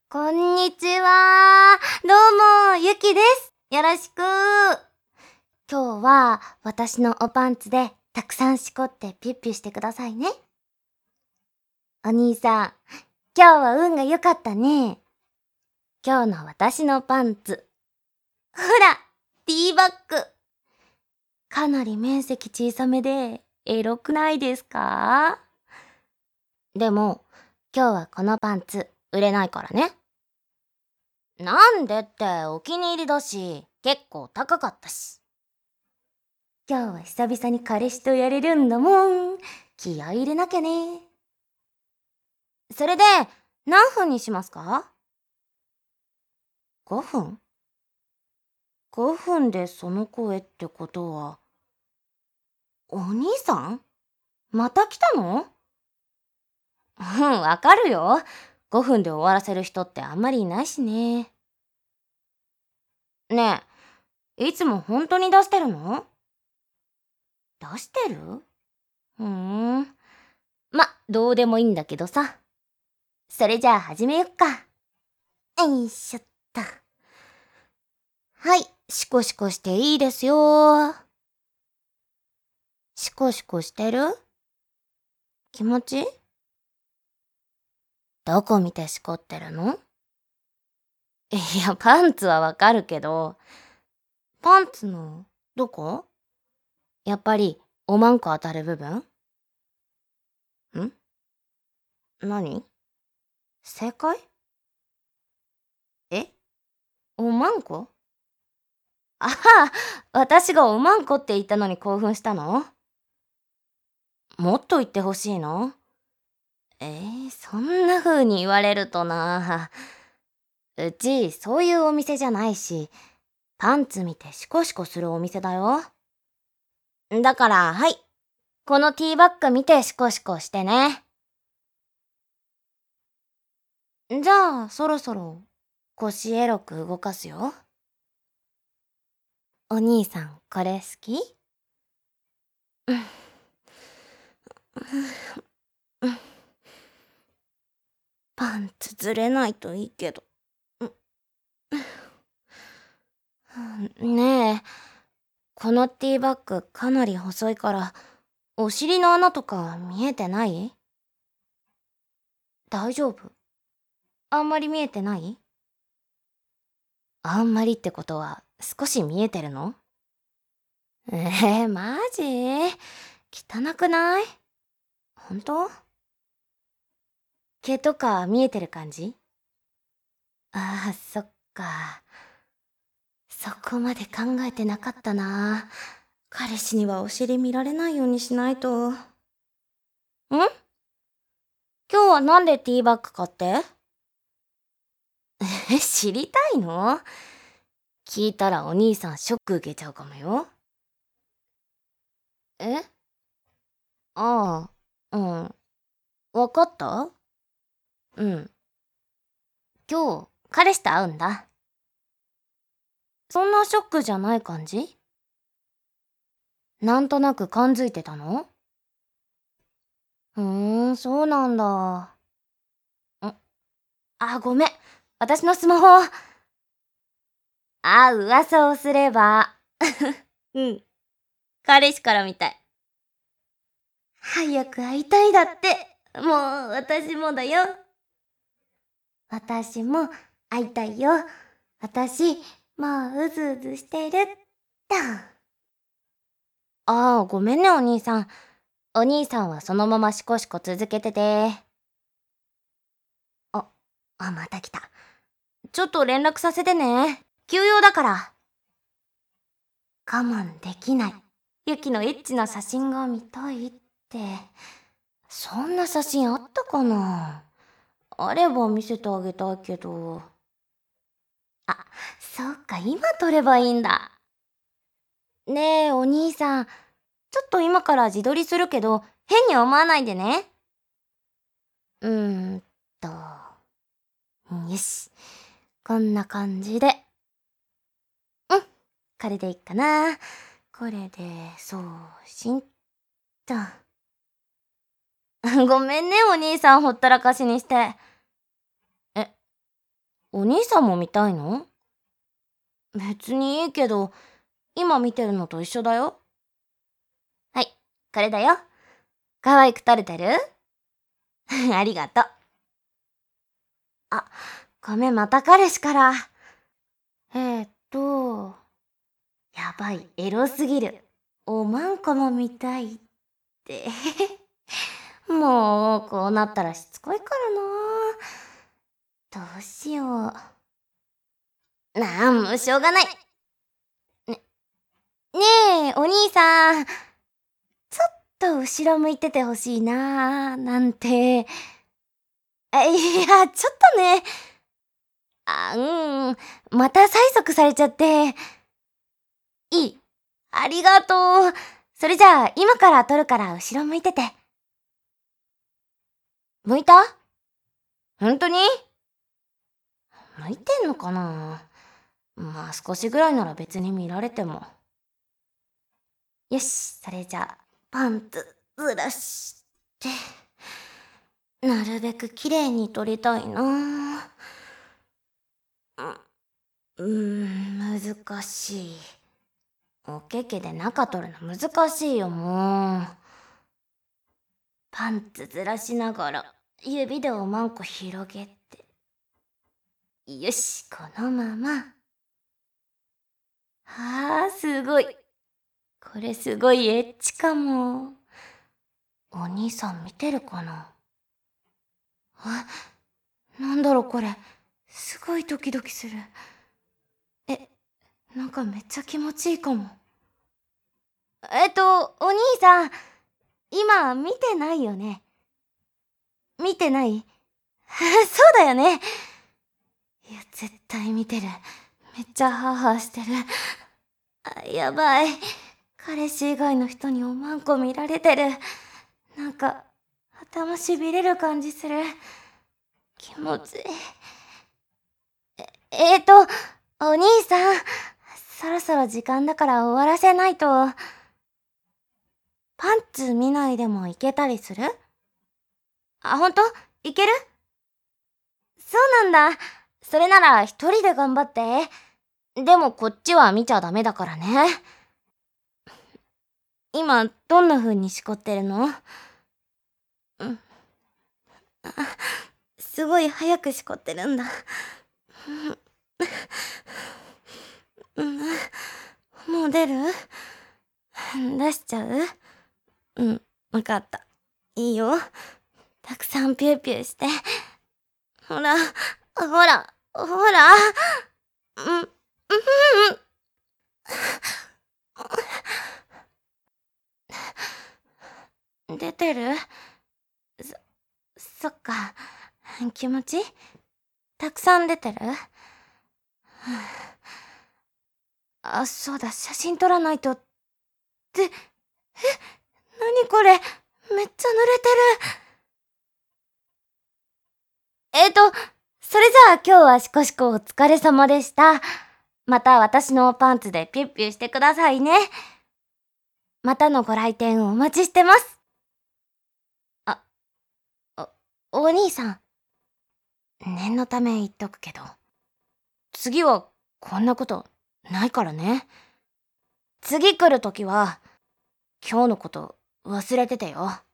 こんにちは。どうも、ゆきです。よろしく。今日は私のおパンツでたくさんしこってピュッピュしてくださいね。お兄さん、今日は運が良かったね。今日の私のパンツ。ほら、ティーバッグ。かなり面積小さめでエロくないですか？でも、今日はこのパンツ売れないからね。なんでってお気に入りだし、結構高かったし。今日は久々に彼氏とやれるんだもん。気合い入れなきゃね。それで、何分にしますか？ 5 分？ 5 分でその声ってことは、お兄さんまた来たの？わかるよ。5分で終わらせる人ってあんまりいないしね。ねえ、いつも本当に出してるの？出してる？どうでもいいんだけどさ。それじゃあ始めよっか。よいしょっと。はい、シコシコしていいですよ。シコシコしてる？気持ち？どこ見てしこってるの？いや、パンツはわかるけど、パンツのどこ？やっぱりおまんこ当たる部分？ん？何？正解？え？おまんこ？ああ、私がおまんこって言ったのに興奮したの？もっと言ってほしいの？そんな風に言われるとな。うち、そういうお店じゃないし、パンツ見てシコシコするお店だよ。だから、はい。このティーバッグ見てシコシコしてね。じゃあ、そろそろ腰エロく動かすよ。お兄さん、これ好き？パンツずれないといいけど。ねえ、このティーバッグかなり細いから、お尻の穴とか見えてない？大丈夫？あんまり見えてない？あんまりってことは少し見えてるの？マジ？汚くない？本当？毛とか見えてる感じ？ああ、そっか。そこまで考えてなかったな。彼氏にはお尻見られないようにしないと。今日はなんでティーバッグ買って？知りたいの？聞いたらお兄さんショック受けちゃうかもよ。え？ああ、うん。わかった？うん。今日、彼氏と会うんだ。そんなショックじゃない感じ？なんとなく感づいてたの？そうなんだ。ごめん。私のスマホ。噂をすれば。うん。彼氏からみたい。早く会いたいだって。もう、私もだよ。私も会いたいよ。私、もううずうずしてる。と。ごめんねお兄さん。お兄さんはそのままシコシコ続けてて。あ、また来た。ちょっと連絡させてね。急用だから。我慢できない。ユキのエッチな写真が見たいって。そんな写真あったかな？あれば見せてあげたいけど。そっか、今撮ればいいんだ。ねえ、お兄さん。ちょっと今から自撮りするけど、変に思わないでね。うーんと。よし。こんな感じで。これでいいかな。これで、送信と。ごめんね、お兄さんほったらかしにして。え、 お兄さんも見たいの？別にいいけど、今見てるのと一緒だよ。はい、これだよ。可愛く撮れてる？ありがとう。あ、ごめん、また彼氏から。やばい、エロすぎる。おまんこも見たいって。もう、こうなったらしつこいからな。どうしよう。もうしょうがない。ね、ねえ、お兄さん。ちょっと後ろ向いててほしいなんて。いや、ちょっとね。また催促されちゃって。いい。ありがとう。それじゃあ、今から撮るから後ろ向いてて。向いた？ほんとに？向いてんのかな？まあ少しぐらいなら別に見られても。よし、それじゃあ、パンツずらして。なるべく綺麗に撮りたいな。難しい。おけけで中撮るの難しいよ、もう。パンツずらしながら、指でおまんこ広げて。よし、このまま。すごい。これすごいエッチかも。お兄さん見てるかな？なんだろこれ。すごいドキドキする。なんかめっちゃ気持ちいいかも。お兄さん、今見てないよね？見てない？そうだよね。いや、絶対見てる。めっちゃハーハーしてる。やばい。彼氏以外の人におまんこ見られてる。なんか、頭しびれる感じする。気持ちいい。お兄さん、そろそろ時間だから終わらせないと。パンツ見ないでもいけたりする？ほんと？いける？そうなんだ。それなら一人で頑張って。でもこっちは見ちゃダメだからね。今、どんな風にしこってるの？すごい早くしこってるんだ。もう出る？出しちゃう？わかった。いいよ。たくさんピューピューして。ほら、ほら、ほら。出てる？そっか。気持ち？たくさん出てる？そうだ、写真撮らないと。なにこれ？めっちゃ濡れてる。それじゃあ今日はシコシコお疲れ様でした。また私のパンツでピュッピュしてくださいね。またのご来店お待ちしてます。お兄さん。念のため言っとくけど、次はこんなことないからね。次来るときは、今日のこと忘れててよ。